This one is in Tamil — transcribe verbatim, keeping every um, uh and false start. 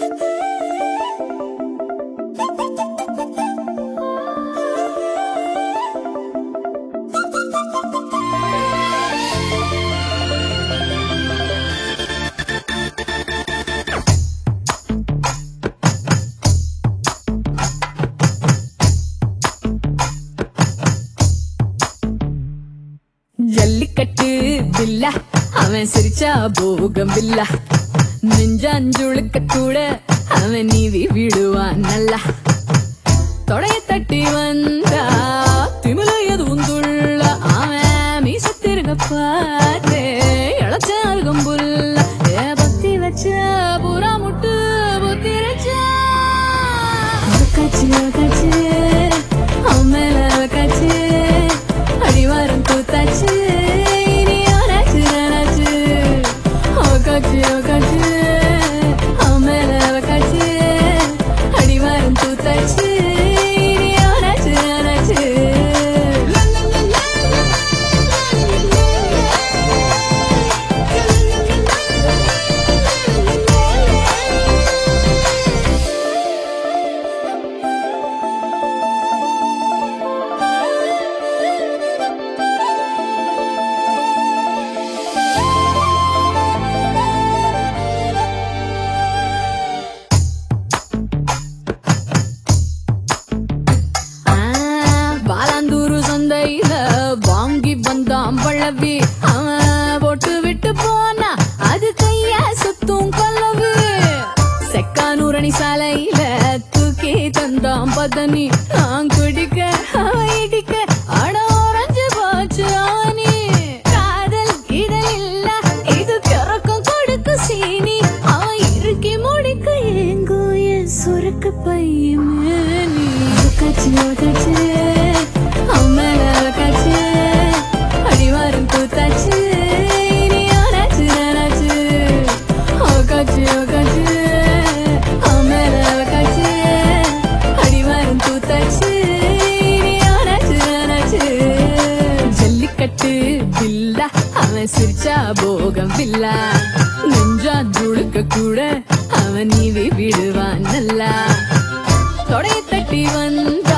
ஜல்லிக்கட்டு பில்லா அவன் சிரிச்சா போகம் பில்லா நெஞ்சாஞ்சுழுக்க கூட அவன் நீவி விடுவான் நல்லா தொடைய தட்டி வந்தா திமில எதுவும் துள்ள அவன் மீசத்திருங்க பார்த்தே இளச்சாருகம் புல்ல ஏ பத்தி வச்ச பூரா முட்டு புத்தி வச்சா காட்சி காட்சி அவன் மேல காட்சி அடிவாரம் கூத்தாச்சு இனி ஆராய்ச்சி நாராச்சு காட்சி காட்சி அவன் மேல காட்சி அடிவாரம் கூத்தாச்சு இனி ஆராய்ச்சி நாராச்சு வாங்கி வந்தான் பழவி அவன் போட்டு விட்டு போனா அது கைய சுத்தும் கொல்லவு செக்கானூரணி சாலையில தூக்கி தந்தான் பதனி நான் குடிக்க அவன் இடிக்க அட உறைஞ்சு போச்சு அவனி காதல் இதழ் இல்ல இது கிறக்கம் கொடுக்கு சீனி அவன் இறுக்கி முடிக்க ஏங்கோ என் சுருக்கு பையமே நீ காட்சி காட்சி அவன் மேல காட்சி அடிவாரம் கூத்தாச்சு இனி ஆராய்ச்சி நாராச்சு காட்சி காட்சி அவன் மேல காட்சி அடிவாரம் கூத்தாச்சு இனி ஆராய்ச்சி நாராச்சு ஜல்லிக்கட்டு பில்லா அவன் சிரிச்சா போகம் பில்லா நெஞ்சா துடுக்க கூட அவன் நீவி விடுவான் நல்லா தொடைய தட்டி வந்த